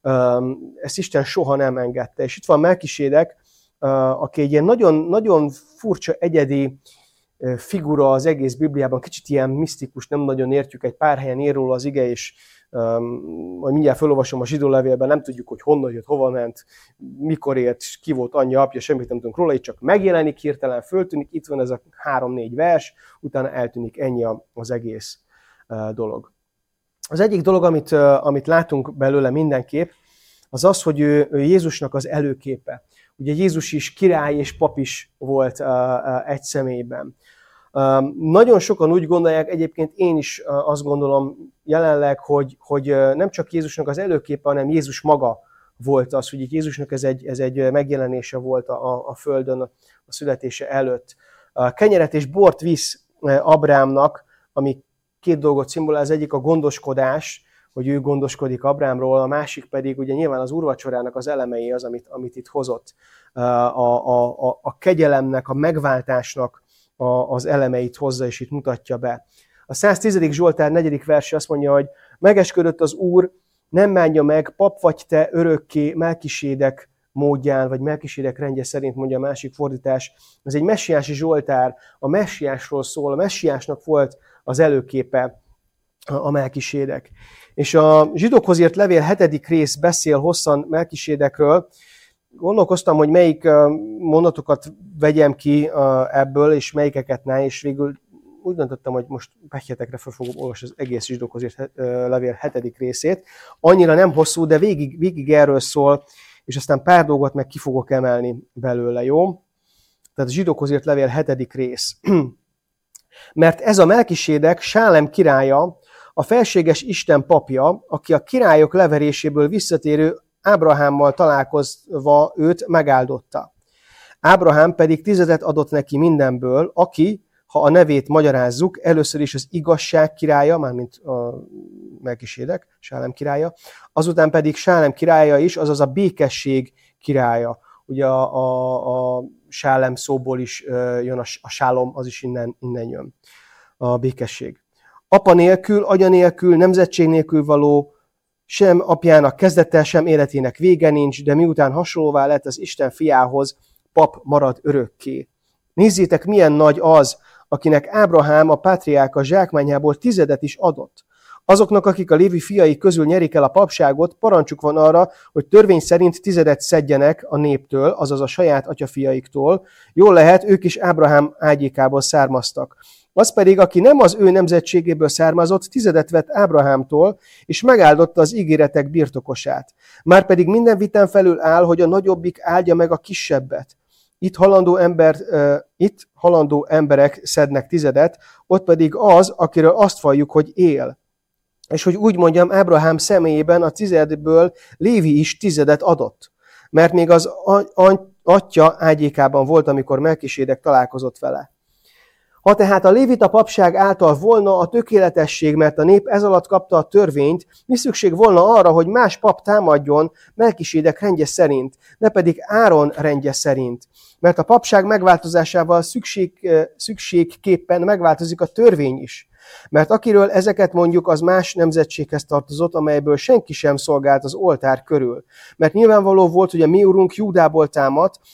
Ezt Isten soha nem engedte. És itt van Melkisédek, aki egy ilyen nagyon, nagyon furcsa, egyedi figura az egész Bibliában, kicsit ilyen misztikus, nem nagyon értjük, egy pár helyen ír róla az ige, és um, majd mindjárt felolvasom a zsidó levélben, nem tudjuk, hogy honnan jött, hova ment, mikor ért, ki volt anyja, apja, semmit nem tudunk róla, itt csak megjelenik, hirtelen föltűnik, itt van ez a három-négy vers, utána eltűnik, ennyi az egész uh, dolog. Az egyik dolog, amit, uh, amit látunk belőle mindenképp, az az, hogy ő, ő Jézusnak az előképe. Ugye Jézus is király és pap is volt uh, uh, egy személyben. Uh, nagyon sokan úgy gondolják, egyébként én is uh, azt gondolom jelenleg, hogy, hogy uh, nem csak Jézusnak az előképe, hanem Jézus maga volt az, hogy itt Jézusnak ez egy, ez egy megjelenése volt a, a földön a születése előtt. Uh, kenyeret és bort visz uh, Abrámnak, ami két dolgot szimbolál, az egyik a gondoskodás, hogy ő gondoskodik Abrámról, a másik pedig ugye nyilván az úrvacsorának az elemei az, amit, amit itt hozott. A, a, a, a kegyelemnek, a megváltásnak a, az elemeit hozza, és itt mutatja be. A száztízedik Zsoltár negyedik verse azt mondja, hogy megesküdött az Úr, nem bánja meg, pap vagy te örökké Melkisédek módján, vagy Melkisédek rendje szerint, mondja a másik fordítás. Ez egy messiási Zsoltár, a messiásról szól, a messiásnak volt az előképe a Melkisédek. És a zsidókhoz írt levél hetedik rész beszél hosszan Melkisédekről. Gondolkoztam, hogy melyik mondatokat vegyem ki ebből, és melyikeket ne, és végül úgy döntöttem, hogy most pehjetekre fel fogom olvasni az egész zsidókhoz írt levél hetedik részét. Annyira nem hosszú, de végig, végig erről szól, és aztán pár dolgot meg ki fogok emelni belőle, jó? Tehát a zsidókhoz írt levél hetedik rész. Mert ez a Melkisédek, Sálem királya, a felséges Isten papja, aki a királyok leveréséből visszatérő Ábrahámmal találkozva őt megáldotta. Ábrahám pedig tizedet adott neki mindenből, aki, ha a nevét magyarázzuk, először is az igazság királya, mármint a Melkisédek, Sálem királya, azután pedig Sálem királya is, azaz a békesség királya. Ugye a, a, a Sálem szóból is jön a, a sálom, az is innen, innen jön, a békesség. Apa nélkül, anya nélkül, nemzetség nélkül való, sem apjának kezdete, sem életének vége nincs, de miután hasonlóvá lett az Isten fiához, pap marad örökké. Nézzétek, milyen nagy az, akinek Ábrahám a pátriárka zsákmányából tizedet is adott. Azoknak, akik a Lévi fiai közül nyerik el a papságot, parancsuk van arra, hogy törvény szerint tizedet szedjenek a néptől, azaz a saját atyafiaiktól. Jól lehet, ők is Ábrahám ágyékából származtak. Az pedig, aki nem az ő nemzetségéből származott, tizedet vett Ábrahámtól, és megáldotta az ígéretek birtokosát. Márpedig minden vitán felül áll, hogy a nagyobbik áldja meg a kisebbet. Itt halandó, ember, uh, itt halandó emberek szednek tizedet, ott pedig az, akiről azt valljuk, hogy él. És hogy úgy mondjam, Ábrahám személyében a tizedből Lévi is tizedet adott. Mert még az atya ágyékában volt, amikor Melkisédek találkozott vele. Ha tehát a lévita papság által volna a tökéletesség, mert a nép ez alatt kapta a törvényt, mi szükség volna arra, hogy más pap támadjon Melkisédek rendje szerint, ne pedig Áron rendje szerint. Mert a papság megváltozásával szükség, szükségképpen megváltozik a törvény is. Mert akiről ezeket mondjuk, az más nemzetséghez tartozott, amelyből senki sem szolgált az oltár körül. Mert nyilvánvaló volt, hogy a mi urunk Júdából támadt,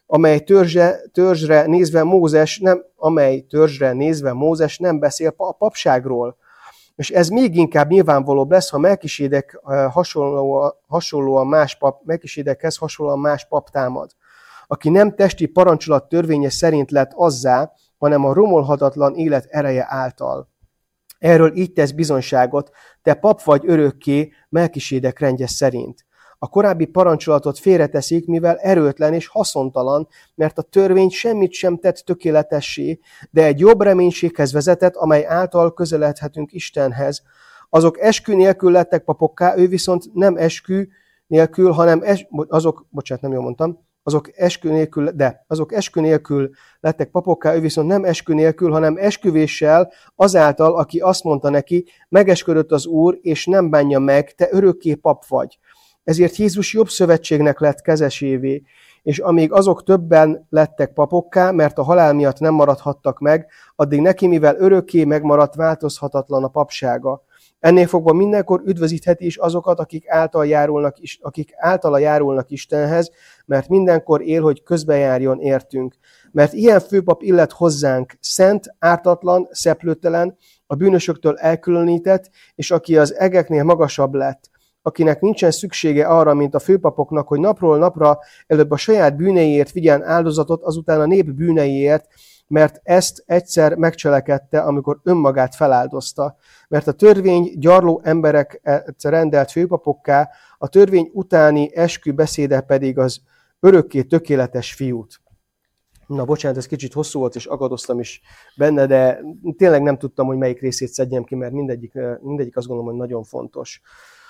amely törzse, törzsre nézve Mózes nem, amely törzsre nézve Mózes nem beszél a papságról. És ez még inkább nyilvánvalóbb lesz, ha Melkisédek hasonló, hasonlóan más pap, Melkisédekhez hasonlóan más pap támad, aki nem testi parancsolat törvénye szerint lett azzá, hanem a romolhatatlan élet ereje által. Erről így tesz bizonyságot, te pap vagy örökké Melkisédek rendje szerint. A korábbi parancsolatot félreteszik, mivel erőtlen és haszontalan, mert a törvény semmit sem tett tökéletessé, de egy jobb reménységhez vezetett, amely által közeledhetünk Istenhez. Azok eskü nélkül lettek papokká, ő viszont nem eskü nélkül, hanem es, azok, bocsánat, nem jól mondtam, azok eskü nélkül, de azok eskü nélkül lettek papokká, ő viszont nem eskü nélkül, hanem esküvéssel azáltal, aki azt mondta neki, megesküdött az Úr, és nem bánja meg, te örökké pap vagy. Ezért Jézus jobb szövetségnek lett kezesévé, és amíg azok többen lettek papokká, mert a halál miatt nem maradhattak meg, addig neki, mivel örökké megmaradt, változhatatlan a papsága. Ennél fogva mindenkor üdvözítheti is azokat, akik, által járulnak, akik általa járulnak Istenhez, mert mindenkor él, hogy közbejárjon értünk. Mert ilyen főpap illet hozzánk, szent, ártatlan, szeplőtelen, a bűnösöktől elkülönített, és aki az egeknél magasabb lett, akinek nincsen szüksége arra, mint a főpapoknak, hogy napról napra előbb a saját bűneiért vigyen áldozatot, azután a nép bűneiért, mert ezt egyszer megcselekedte, amikor önmagát feláldozta. Mert a törvény gyarló embereket rendelt főpapokká, a törvény utáni eskü beszéde pedig az örökké tökéletes fiút. Na, bocsánat, ez kicsit hosszú volt, és akadoztam is benne, de tényleg nem tudtam, hogy melyik részét szedjem ki, mert mindegyik, mindegyik azt gondolom, hogy nagyon fontos.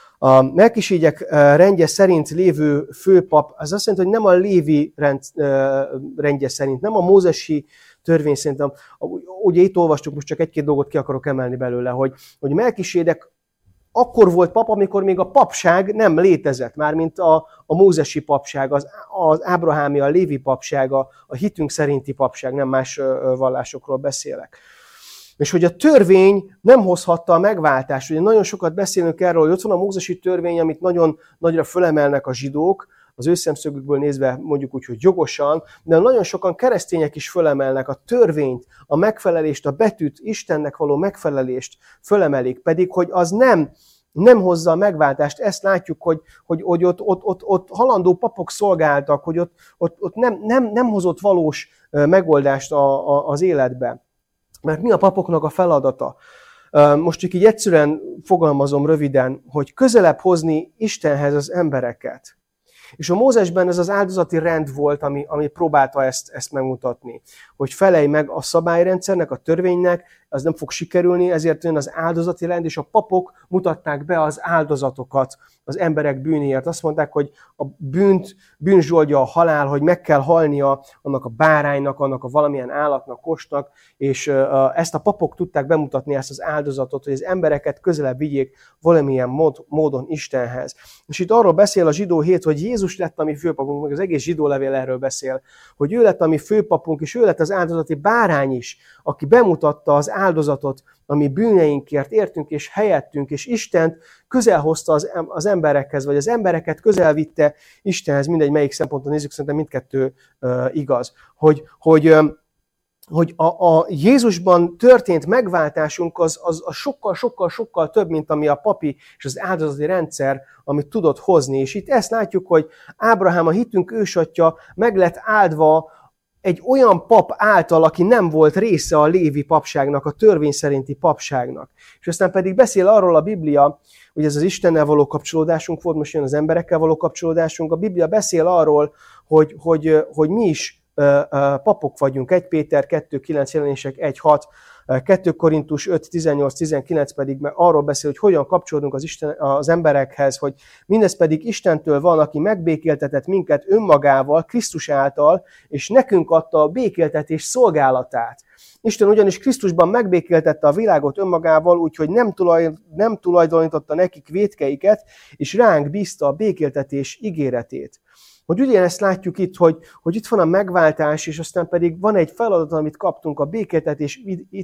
A Melkisédek rendje szerint lévő főpap, az azt jelenti, hogy nem a Lévi rend, rendje szerint, nem a mózesi törvény szerint. Ugye itt olvastuk, most csak egy-két dolgot ki akarok emelni belőle, hogy, hogy Melkisédek akkor volt pap, amikor még a papság nem létezett, mármint a, a mózesi papság, az, az ábrahámi, a lévi papság, a, a hitünk szerinti papság, nem más vallásokról beszélek. És hogy a törvény nem hozhatta a megváltást. Ugye nagyon sokat beszélünk erről, hogy ott van a mózesi törvény, amit nagyon nagyra fölemelnek a zsidók, az ő szemszögükből nézve mondjuk úgy, hogy jogosan, de nagyon sokan keresztények is fölemelnek a törvényt, a megfelelést, a betűt, Istennek való megfelelést fölemelik, pedig hogy az nem, nem hozza a megváltást. Ezt látjuk, hogy, hogy, hogy ott, ott, ott, ott halandó papok szolgáltak, hogy ott, ott, ott nem, nem, nem hozott valós megoldást a, a, az életbe. Mert mi a papoknak a feladata? Most csak így egyszerűen fogalmazom röviden, hogy közelebb hozni Istenhez az embereket. És a Mózesben ez az áldozati rend volt, ami, ami próbálta ezt, ezt megmutatni. Hogy felelj meg a szabályrendszernek, a törvénynek, az nem fog sikerülni, ezért jön az áldozati rend, és a papok mutatták be az áldozatokat az emberek bűnéért. Azt mondták, hogy a bűnt, bűnzsoldja a halál, hogy meg kell halnia annak a báránynak, annak a valamilyen állatnak, kosnak, és ezt a papok tudták bemutatni, ezt az áldozatot, hogy az embereket közelebb vigyék valamilyen mód, módon Istenhez. És itt arról beszél a zsidó hét, hogy Jézus lett a mi főpapunk, meg az egész zsidó levél erről beszél, hogy ő lett a mi főpapunk, és ő lett az áldozati bárány is, aki bemutatta az áldozatot, ami bűneinkért értünk és helyettünk, és Istent közel hozta az, az emberekhez, vagy az embereket közel vitte Istenhez, mindegy melyik szemponton nézzük, szerintem mindkettő uh, igaz. Hogy, hogy, um, hogy a, a Jézusban történt megváltásunk az, az, az sokkal, sokkal, sokkal több, mint ami a papi és az áldozati rendszer, amit tudott hozni. És itt ezt látjuk, hogy Ábrahám, a hitünk ősatja, meg lett áldva egy olyan pap által, aki nem volt része a lévi papságnak, a törvény szerinti papságnak. És aztán pedig beszél arról a Biblia, hogy ez az Istennel való kapcsolódásunk volt, most jön az emberekkel való kapcsolódásunk. A Biblia beszél arról, hogy, hogy, hogy mi is papok vagyunk. egy Péter kettő kilenc, Jelenések egy hat, kettő Korintus öt tizennyolc tizenkilenc pedig arról beszél, hogy hogyan kapcsolódunk az, Isten, az emberekhez, hogy mindez pedig Istentől van, aki megbékéltetett minket önmagával, Krisztus által, és nekünk adta a békéltetés szolgálatát. Isten ugyanis Krisztusban megbékéltette a világot önmagával, úgyhogy nem, tulaj, nem tulajdonította nekik vétkeiket, és ránk bízta a békéltetés ígéretét. Hogy ugyanezt látjuk itt, hogy, hogy itt van a megváltás, és aztán pedig van egy feladat, amit kaptunk, a békéltetés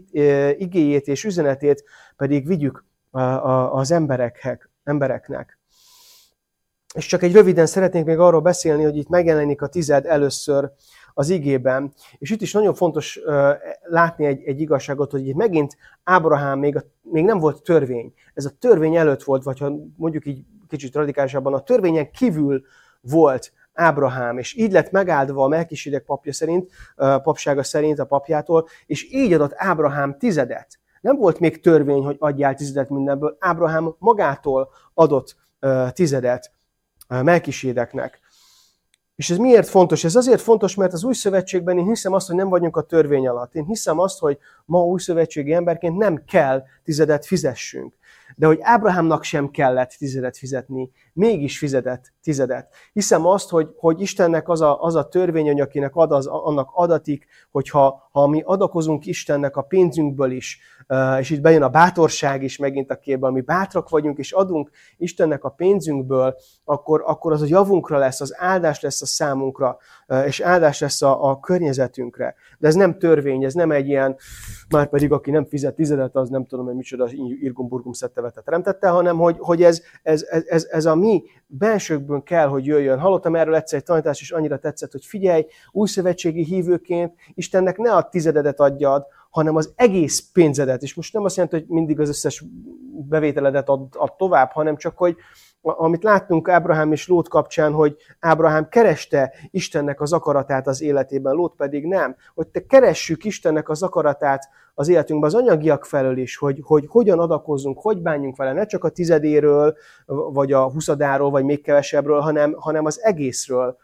igéjét és üzenetét pedig vigyük az embereknek. És csak egy röviden szeretnék még arról beszélni, hogy itt megjelenik a tized először az igében. És itt is nagyon fontos uh, látni egy, egy igazságot, hogy itt megint Ábrahám még, a, még nem volt törvény. Ez a törvény előtt volt, vagy ha mondjuk így kicsit radikálisabban, a törvényen kívül volt Ábrahám, és így lett megáldva a Melkisedek papja szerint, uh, papsága szerint a papjától, és így adott Ábrahám tizedet. Nem volt még törvény, hogy adjál tizedet mindenből. Ábrahám magától adott uh, tizedet uh, Melkisedeknek. És ez miért fontos? Ez azért fontos, mert az új szövetségben én hiszem azt, hogy nem vagyunk a törvény alatt. Én hiszem azt, hogy ma új szövetségi emberként nem kell tizedet fizessünk. De hogy Ábrahámnak sem kellett tizedet fizetni, mégis fizetett tizedet. Hiszem azt, hogy, hogy Istennek az a, az a törvény, akinek ad, az, annak adatik, hogyha ha mi adakozunk Istennek a pénzünkből is, és itt bejön a bátorság is megint a képben, mi bátrak vagyunk, és adunk Istennek a pénzünkből, akkor, akkor az a javunkra lesz, az áldás lesz a számunkra, és áldás lesz a, a környezetünkre. De ez nem törvény, ez nem egy ilyen, már pedig aki nem fizet tizedet, az nem tudom, hogy micsoda irgum-burgum szettevetet teremtette, hanem hogy, hogy ez, ez, ez, ez a mi bensőkből kell, hogy jöjjön. Hallottam erről egyszer egy tanítást, és annyira tetszett, hogy figyelj, újszövetségi hívőként Istennek ne a tizededet adjad, hanem az egész pénzedet. És most nem azt jelenti, hogy mindig az összes bevételedet ad, ad tovább, hanem csak, hogy amit láttunk Ábrahám és Lót kapcsán, hogy Ábrahám kereste Istennek az akaratát az életében, Lót pedig nem. Hogy te keressük Istennek az akaratát az életünkben, az anyagiak felől is, hogy, hogy hogyan adakozzunk, hogy bánjunk vele, ne csak a tizedéről, vagy a huszadáról, vagy még kevesebbről, hanem, hanem az egészről.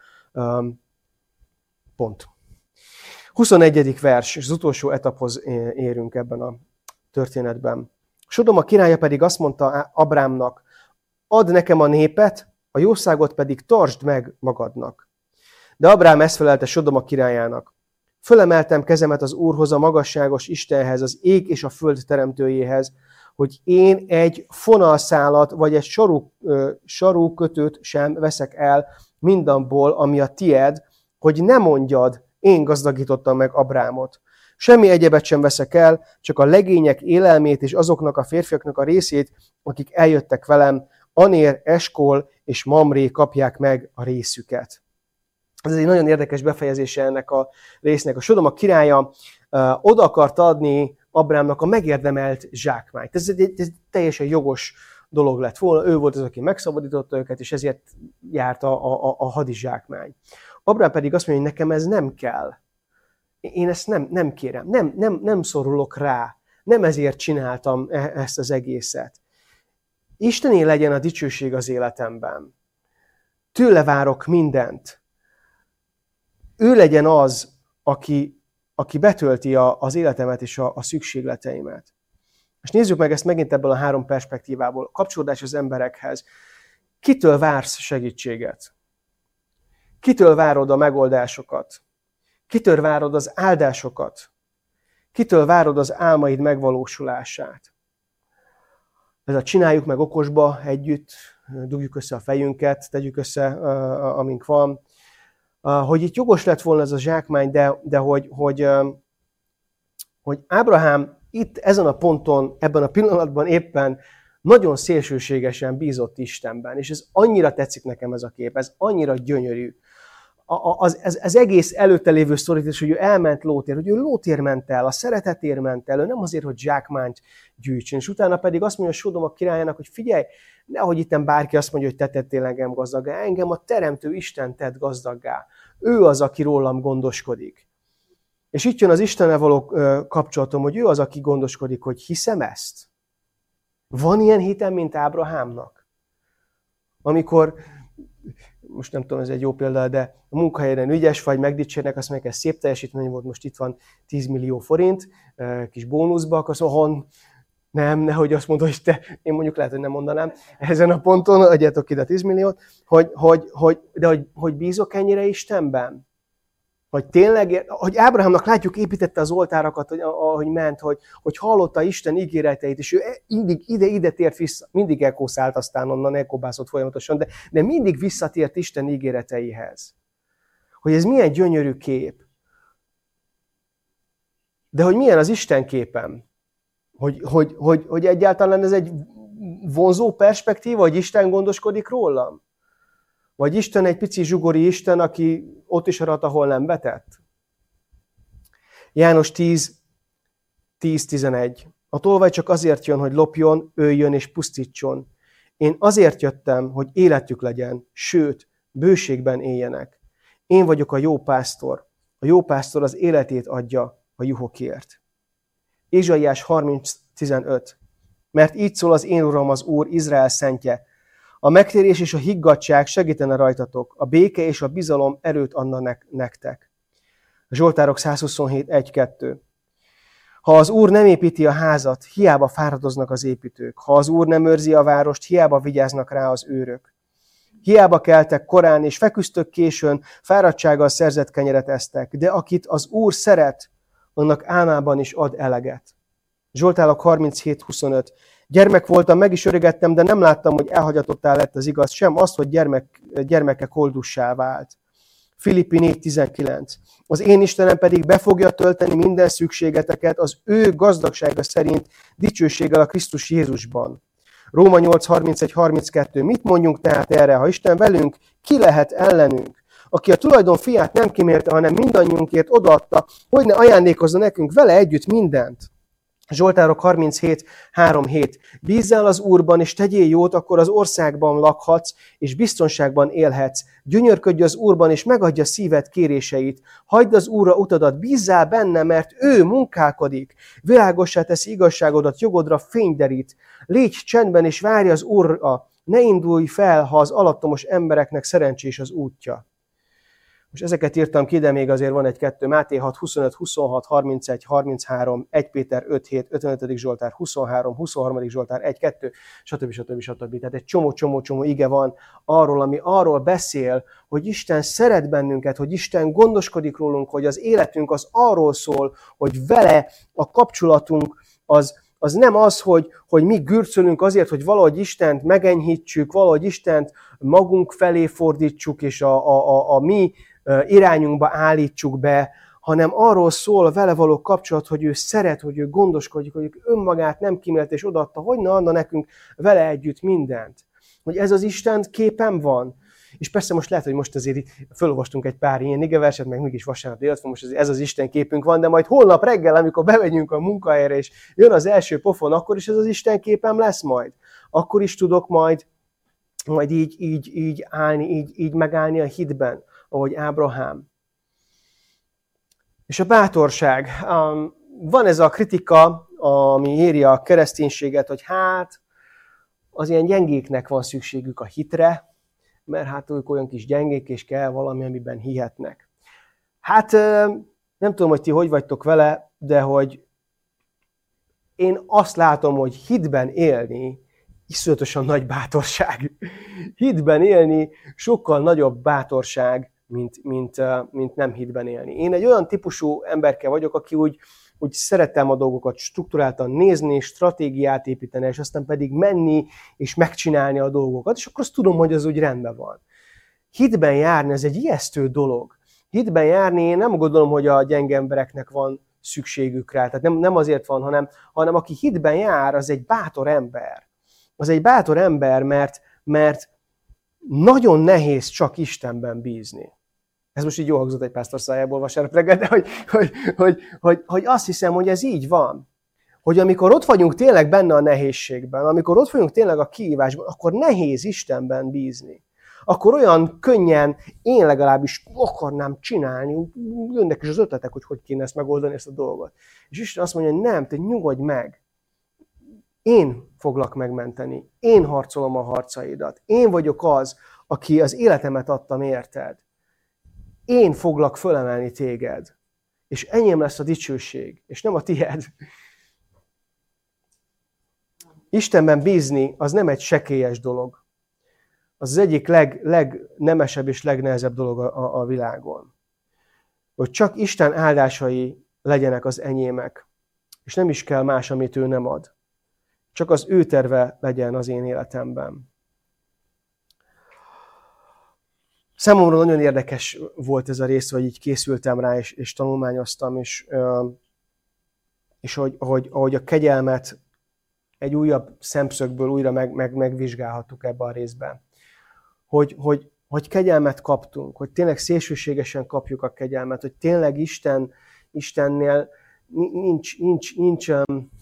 Pont. huszonegyedik vers, és az utolsó etaphoz érünk ebben a történetben. Sodoma királya pedig azt mondta Abrámnak, add nekem a népet, a jószágot pedig tartsd meg magadnak. De Abrám ezt felelte Sodoma királyának. Fölemeltem kezemet az Úrhoz, a magasságos Istenhez, az ég és a föld teremtőjéhez, hogy én egy fonalszálat vagy egy sarú, sarúkötőt sem veszek el mindanból, ami a tied, hogy ne mondjad, én gazdagítottam meg Abrámot. Semmi egyebet sem veszek el, csak a legények élelmét és azoknak a férfiaknak a részét, akik eljöttek velem, Anér, Eskol és Mamré kapják meg a részüket. Ez egy nagyon érdekes befejezése ennek a résznek. A Sodoma királya uh, oda akart adni Abrámnak a megérdemelt zsákmányt. Ez egy, ez egy teljesen jogos dolog lett volna. Ő volt az, aki megszabadította őket, és ezért járt a, a, a hadizsákmány. Abrám pedig azt mondja, hogy nekem ez nem kell. Én ezt nem, nem kérem, nem, nem, nem szorulok rá. Nem ezért csináltam ezt az egészet. Istené legyen a dicsőség az életemben. Tőle várok mindent. Ő legyen az, aki, aki betölti a, az életemet és a, a szükségleteimet. És nézzük meg ezt megint ebből a három perspektívából. Kapcsolódás az emberekhez. Kitől vársz segítséget? Kitől várod a megoldásokat? Kitől várod az áldásokat? Kitől várod az álmaid megvalósulását? Ez a csináljuk meg okosba együtt, dugjuk össze a fejünket, tegyük össze, amink van. Hogy itt jogos lett volna ez a zsákmány, de, de hogy, hogy, hogy Ábrahám itt ezen a ponton, ebben a pillanatban éppen nagyon szélsőségesen bízott Istenben. És ez annyira tetszik nekem ez a kép, ez annyira gyönyörű. Az, ez, ez egész előtte lévő szorítás, hogy ő elment Lótér, hogy ő Lótér ment el, a szeretetért ment el, ő nem azért, hogy zsákmányt gyűjtsön. És utána pedig azt mondja a Sodoma királyának, hogy figyelj, nehogy itten bárki azt mondja, hogy te tettél engem gazdaggá, engem a teremtő Isten tett gazdaggá. Ő az, aki rólam gondoskodik. És itt jön az Istennel való kapcsolatom, hogy ő az, aki gondoskodik, hogy hiszem ezt. Van ilyen hitem, mint Ábrahámnak? Amikor, most nem tudom, ez egy jó példa, de a munkahelyen ügyes vagy, megdicsérnek, azt mondják, ez szép teljesítmény volt, most itt van tíz millió forint, kis bónuszba, akkor szóval nem, nehogy azt mondod, hogy te, én mondjuk lehet, hogy nem mondanám, ezen a ponton adjátok ide tíz milliót, hogy, hogy, hogy, de hogy, hogy bízok ennyire Istenben? Hogy tényleg, hogy Ábrahámnak látjuk, építette az oltárakat, hogy, ahogy ment, hogy, hogy hallotta Isten ígéreteit, és ő mindig ide-ide tért vissza, mindig elkószált aztán onnan, elkobászott folyamatosan, de, de mindig visszatért Isten ígéreteihez. Hogy ez milyen gyönyörű kép. De hogy milyen az Isten képem? Hogy, hogy, hogy, hogy egyáltalán ez egy vonzó perspektíva, hogy Isten gondoskodik rólam? Vagy Isten egy pici zsugori Isten, aki ott is arat, ahol nem vetett? János tíz, tíz tizenegy. A tolvaj csak azért jön, hogy lopjon, öljön és pusztítson. Én azért jöttem, hogy életük legyen, sőt, bőségben éljenek. Én vagyok a jó pásztor. A jó pásztor az életét adja a juhokért. Ézsaiás harminc tizenöt. Mert így szól az én Uram, az Úr, Izrael szentje. A megtérés és a higgadtság segítene rajtatok, a béke és a bizalom erőt adna nektek. Zsoltárok százhuszonhét egy kettő. Ha az Úr nem építi a házat, hiába fáradoznak az építők. Ha az Úr nem őrzi a várost, hiába vigyáznak rá az őrök. Hiába keltek korán, és feküztök későn, fáradtsággal szerzett kenyeret esztek, de akit az Úr szeret, annak álmában is ad eleget. Zsoltárok harminchét huszonöt. Gyermek voltam, meg is öregettem, de nem láttam, hogy elhagyatottá lett az igaz, sem azt, hogy gyermek, gyermeke koldussá vált. Filippi négy tizenkilenc. Az én Istenem pedig be fogja tölteni minden szükségeteket az ő gazdagsága szerint dicsőséggel a Krisztus Jézusban. Róma nyolc harmincegy harminckettő. Mit mondjunk tehát erre? Ha Isten velünk, ki lehet ellenünk? Aki a tulajdon fiát nem kímélte, hanem mindannyiunkért odaadta, hogy ne ajándékozza nekünk vele együtt mindent. Zsoltárok harminchét három hét. Bízzál az Úrban, és tegyél jót, akkor az országban lakhatsz, és biztonságban élhetsz. Gyönyörködj az Úrban, és megadja szíved kéréseit. Hagyd az Úrra utadat, bízzál benne, mert ő munkálkodik. Világossá teszi igazságodat, jogodra fényderít. Légy csendben, és várj az Úrra. Ne indulj fel, ha az alattomos embereknek szerencsés az útja. Most ezeket írtam ki, de még azért van egy-kettő. Máté hat huszonöt huszonhat harmincegy harminchárom, egy Péter öt hét, ötvenötödik Zsoltár huszonhárom, huszonharmadik Zsoltár egy kettő, stb. stb. stb. Tehát egy csomó-csomó-csomó ige van arról, ami arról beszél, hogy Isten szeret bennünket, hogy Isten gondoskodik rólunk, hogy az életünk az arról szól, hogy vele a kapcsolatunk az, az nem az, hogy, hogy mi gürcölünk azért, hogy valahogy Istent megenyhítsük, valahogy Istent magunk felé fordítsuk, és a, a, a, a mi irányunkba állítsuk be, hanem arról szól vele való kapcsolat, hogy ő szeret, hogy ő gondoskodik, hogy ő önmagát nem kímélte és odaadta, hogy ne adna nekünk vele együtt mindent. Hogy ez az Isten képen van. És persze most lehet, hogy most azért felolvastunk egy pár ilyen igeverset, meg mégis vasárnap illetve most ez az Isten képünk van, de majd holnap reggel, amikor bemegyünk a munkahelyre, és jön az első pofon, akkor is ez az Isten képem lesz majd. Akkor is tudok majd, majd így, így, így állni, így, így megállni a hitben, ahogy Ábrahám. És a bátorság. Van ez a kritika, ami éri a kereszténységet, hogy hát az ilyen gyengéknek van szükségük a hitre, mert hát ők olyan kis gyengék, és kell valami, amiben hihetnek. Hát nem tudom, hogy ti hogy vagytok vele, de hogy én azt látom, hogy hitben élni iszonyatosan nagy bátorság. Hitben élni sokkal nagyobb bátorság, mint, mint, mint nem hitben élni. Én egy olyan típusú emberke vagyok, aki úgy, úgy szeretem a dolgokat strukturáltan nézni, stratégiát építeni, és aztán pedig menni és megcsinálni a dolgokat, és akkor azt tudom, hogy az úgy rendben van. Hitben járni, ez egy ijesztő dolog. Hitben járni, én nem gondolom, hogy a gyenge embereknek van szükségük rá. Tehát nem, nem azért van, hanem, hanem aki hitben jár, az egy bátor ember. Az egy bátor ember, mert, mert nagyon nehéz csak Istenben bízni. Ez most így jól hangzott egy pásztor szájából vasárnap reggel, de hogy, hogy, hogy, hogy, hogy azt hiszem, hogy ez így van. Hogy amikor ott vagyunk tényleg benne a nehézségben, amikor ott vagyunk tényleg a kihívásban, akkor nehéz Istenben bízni. Akkor olyan könnyen én legalábbis akarnám csinálni, jönnek is az ötletek, hogy hogy kéne ezt megoldani, ezt a dolgot. És Isten azt mondja, hogy nem, te nyugodj meg. Én foglak megmenteni. Én harcolom a harcaidat. Én vagyok az, aki az életemet adtam érted. Én foglak fölemelni téged. És enyém lesz a dicsőség, és nem a tied. Istenben bízni az nem egy sekélyes dolog. Az az egyik leg, legnemesebb és legnehezebb dolog a, a, a világon. Hogy csak Isten áldásai legyenek az enyémek. És nem is kell más, amit ő nem ad. Csak az ő terve legyen az én életemben. Számomra nagyon érdekes volt ez a rész, hogy így készültem rá, és, és tanulmányoztam, és, és hogy, hogy, ahogy a kegyelmet egy újabb szemszögből újra meg, meg, megvizsgálhattuk ebben a részben. Hogy, hogy, hogy kegyelmet kaptunk, hogy tényleg szélsőségesen kapjuk a kegyelmet, hogy tényleg Isten, Istennél nincs, nincs, nincs,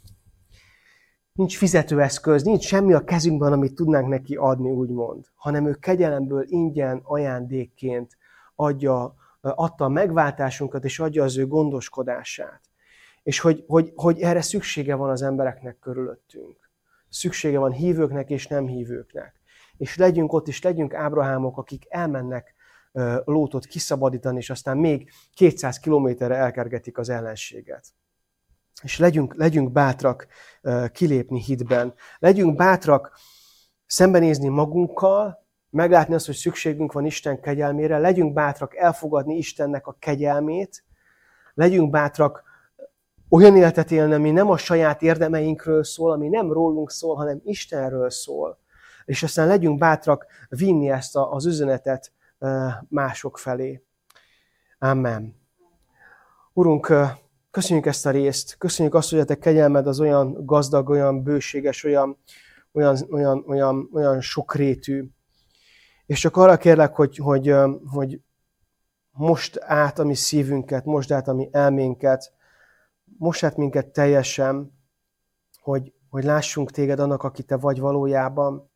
nincs fizetőeszköz, nincs semmi a kezünkben, amit tudnánk neki adni, úgymond, hanem ő kegyelemből ingyen, ajándékként adja, adta a megváltásunkat, és adja az ő gondoskodását. És hogy, hogy, hogy erre szüksége van az embereknek körülöttünk. Szüksége van hívőknek és nem hívőknek. És legyünk ott, és legyünk Ábrahámok, akik elmennek Lótot kiszabadítani, és aztán még kétszáz kilométerre elkergetik az ellenséget. És legyünk, legyünk bátrak kilépni hitben. Legyünk bátrak szembenézni magunkkal, meglátni azt, hogy szükségünk van Isten kegyelmére. Legyünk bátrak elfogadni Istennek a kegyelmét. Legyünk bátrak olyan életet élni, ami nem a saját érdemeinkről szól, ami nem rólunk szól, hanem Istenről szól. És aztán legyünk bátrak vinni ezt az üzenetet mások felé. Amen. Urunk, köszönjük ezt a részt. Köszönjük azt, hogy a te kegyelmed az olyan gazdag, olyan bőséges, olyan, olyan, olyan, olyan, olyan sokrétű. És csak arra kérlek, hogy, hogy, hogy most át a mi szívünket, most át a mi elménket, most át minket teljesen, hogy, hogy lássunk téged annak, aki te vagy valójában,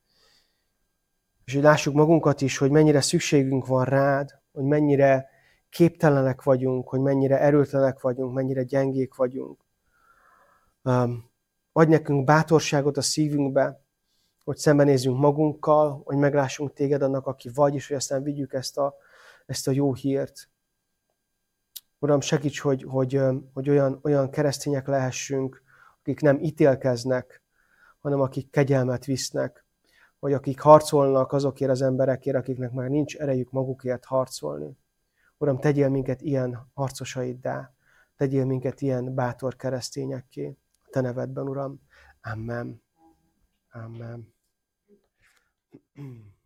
és hogy lássuk magunkat is, hogy mennyire szükségünk van rád, hogy mennyire képtelenek vagyunk, hogy mennyire erőtlenek vagyunk, mennyire gyengék vagyunk. Um, adj nekünk bátorságot a szívünkbe, hogy szembenézzünk magunkkal, hogy meglássunk téged annak, aki vagy, és hogy aztán vigyük ezt a, ezt a jó hírt. Uram, segíts, hogy, hogy, hogy olyan, olyan keresztények lehessünk, akik nem ítélkeznek, hanem akik kegyelmet visznek, vagy akik harcolnak azokért az emberekért, akiknek már nincs erejük magukért harcolni. Uram, tegyél minket ilyen harcosaiddá, tegyél minket ilyen bátor keresztényekké. A te nevedben, Uram. Amen. Amen.